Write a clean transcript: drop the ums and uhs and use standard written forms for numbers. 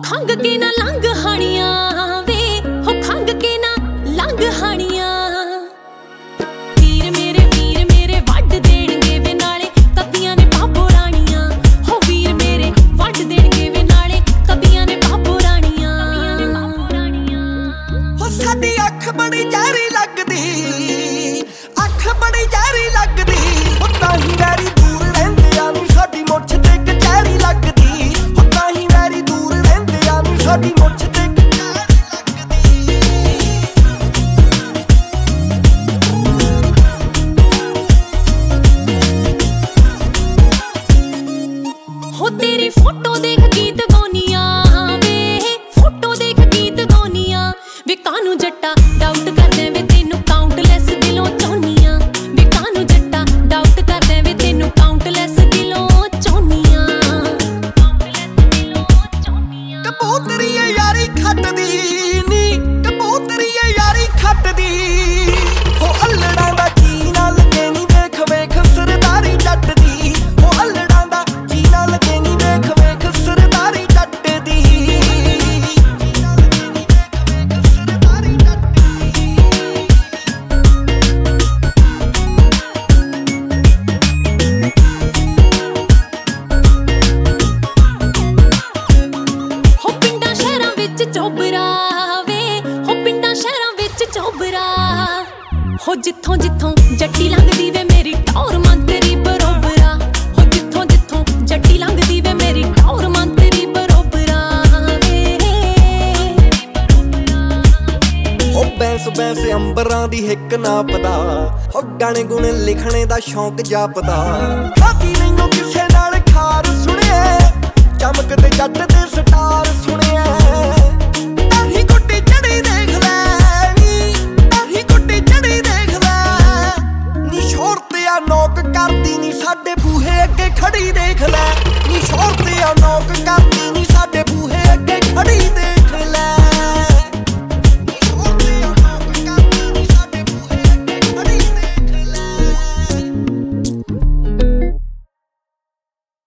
खंग के ना लंघ हानियां वे हो खंग के ना लंघ हानियां वीर मेरे वड देणगे वे नाले कदियां ने बाबो राणियां हो वीर मेरे वड देणगे वे नाले कदियां ने बाबो राणियां हो साडी अख बड़ी जहरी लगदी अख बड़ी जहरी लगदी हो ताही वैरी दूर रहिंदियां नी साडी मुੱਛ ते कचहरी लगदी हो ताही वैरी दूर रहिंदियां नी साडी मुੱਛ ते हो तेरी फोटो देख गीत गौनिया वे फोटो देख गीत गौनिया वे कानू जट्टा डाउट करदे वे तेनू काउंटलेस दिलों चाहनियां वे कानू जट्टा डाउट करदे वे तेनू काउंटलेस दिलों चाहनियां कबूतरी यारी खटदी नी कबूतरी यारी खटदी हो अल्लड़ां दा जी ना लगे नी वेख वेख सरदारी जट दी हो अल्लड़ां दा जी ना लगे नी वेख वेख सरदारी जट दी हो पिंडां शहरां विच चोबरा वे हो पिंडां शहरां विच चोबरा हो जिथों जिथों जट्टी लंघदी वे मेरी टौर मंतरी बरोबरा हो जिथों जिथों जट्टी लंघदी वे मेरी टौर मंतरी बरोबरा हो बैंस बैंस अंबरां दी हिक नापदा हो गाने गुणे लिखणे दा शौक जापदा खादी नहींओ किसे नाल खार सुणिए चमकदे जट दे स्टार सुणिए ताही गुड्डी चढ़ी देख ले ताही गुड्डी चढ़ी देख ले नी शोर ते आ नोक करदी नी साडे बूहे अगे खड़ी देख ले नी शोर ते आ नोक करदी नी साडे बूहे अगे खड़ी देख